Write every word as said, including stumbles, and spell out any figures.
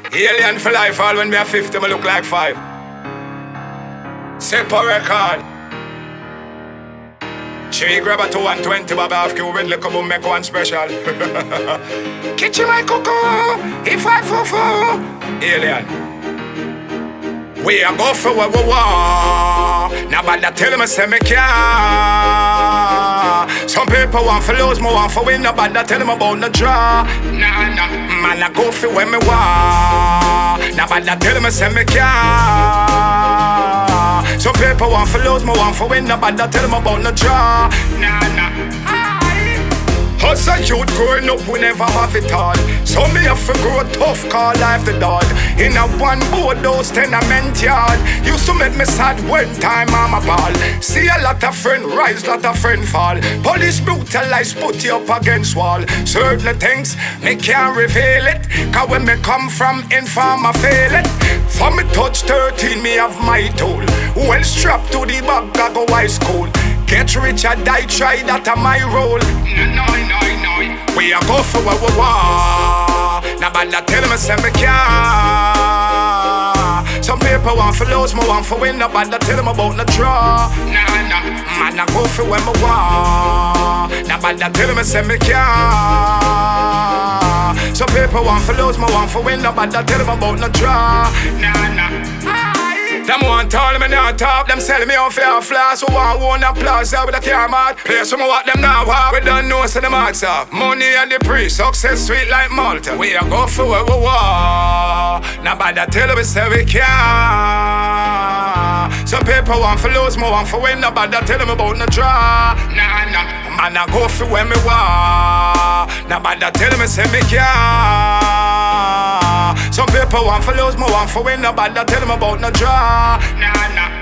Alien for life, all when me a fifty, me look like five. Simple record. She grab a two one twenty, Bobby half Q with liquor boom, make one special. Kitchen my cocoa, if I fufu. Alien. We a go for what we want. Now bother tell me say me can't. Some people want for lose, me want for win. Now bother tell them about no draw. Nah, nah, man I go for when me want. Now bother tell me say me can't. Some people want for lose, me want for win. Now bother tell them about no draw. Nah, nah. Us a youth growing up, we never have it all. So me have to grow tough, call life the dog. In a one board, those tenement yard used to make me sad when time I'm a ball. See a lot of friend rise, lot of friend fall. Police brutalize, put you up against wall. Certain things, me can't reveal it. Cause when me come from inform, I feel it. From me touch thirteen, me have my tool. Well strapped to the back, I go high school. Get rich or die, try that a my role. No, no, no, no. We a go for what we want. Now bother tell me say me can't. Some people want for lose, me want for win. Now bother tell them about no draw. Nah, nah. Man I go for when me want. Now bother tell me say me can't. Some people want for lose, me want for win. Now bother tell them about no draw. Nah, nah. Them want tell me not talk, them selling me on fair flash. Who want one applause out with a camera. Play some of what them now have. We don't know so the marks off. Money and the pre, success sweet like Malta. We a go for what we want. Now bother tell we say we can. Some people want for lose, more want for win. Now bother tell them about no draw. Nah, nah. Man I go for when me want. Now bother tell me say me can. Some people want for lose, more want for win. Now bother tell them about no draw. Nah, nah.